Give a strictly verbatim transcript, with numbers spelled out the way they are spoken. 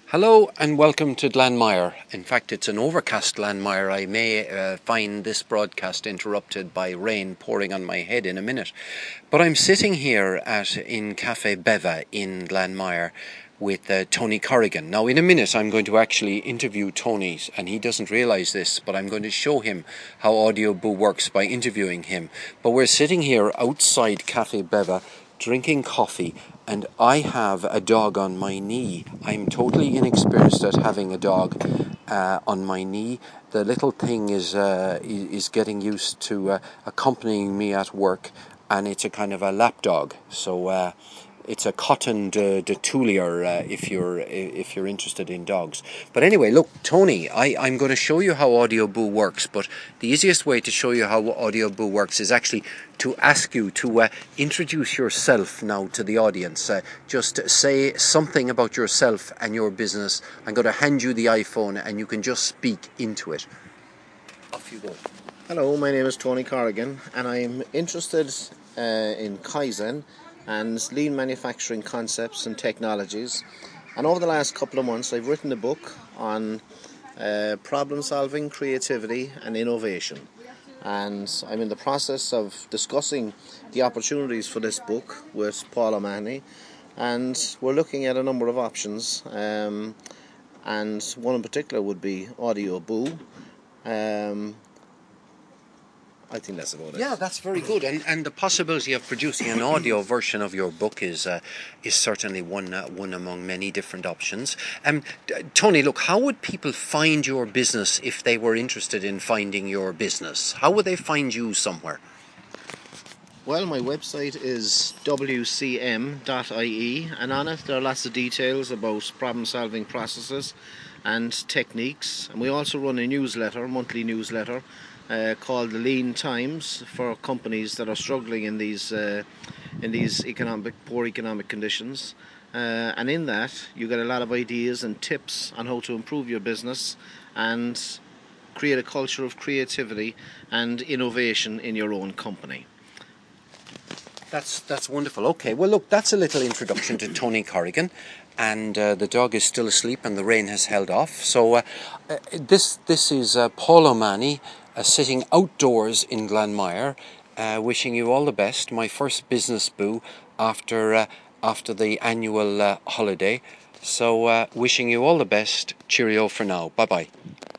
Hello and welcome to Glanmire. In fact, it's an overcast Glanmire. I may uh, find this broadcast interrupted by rain pouring on my head in a minute. But I'm sitting here at in Cafe Beva in Glanmire with uh, Tony Corrigan. Now, in a minute, I'm going to actually interview Tony, and he doesn't realise this, but I'm going to show him how Audioboo works by interviewing him. But we're sitting here outside Cafe Beva, drinking coffee, and I have a dog on my knee. I'm totally inexperienced at having a dog uh, on my knee. The little thing is uh, is getting used to uh, accompanying me at work, and it's a kind of a lap dog. So uh, it's a Cotton de, de Tulier uh, if you're if you're interested in dogs. But anyway, look, Tony, I, I'm going to show you how Audioboo works. But the easiest way to show you how Audioboo works is actually to ask you to uh, introduce yourself now to the audience. Uh, just say something about yourself and your business. I'm going to hand you the iPhone and you can just speak into it. Off you go. Hello, my name is Tony Corrigan, and I'm interested uh, in Kaizen and lean manufacturing concepts and technologies. And over the last couple of months, I've written a book on uh, problem solving, creativity, and innovation. And I'm in the process of discussing the opportunities for this book with Paul O'Mahony, and we're looking at a number of options. Um, and one in particular would be Audioboo. Um, I think that's about it. Yeah, that's very good. And and the possibility of producing an audio version of your book is uh, is certainly one uh, one among many different options. Um, Tony, look, how would people find your business if they were interested in finding your business? How would they find you somewhere? Well, my website is w c m dot i e, and on it there are lots of details about problem-solving processes and techniques. And we also run a newsletter, monthly newsletter, uh, called the Lean Times, for companies that are struggling in these uh, in these economic poor economic conditions. Uh, and in that, you get a lot of ideas and tips on how to improve your business and create a culture of creativity and innovation in your own company. That's that's wonderful. Okay, well, look, that's a little introduction to Tony Corrigan, and uh, the dog is still asleep, and the rain has held off. So uh, uh, this this is uh, Paul O'Mahony uh, sitting outdoors in Glanmire, uh, wishing you all the best. My first business boo after uh, after the annual uh, holiday. So uh, wishing you all the best. Cheerio for now. Bye bye.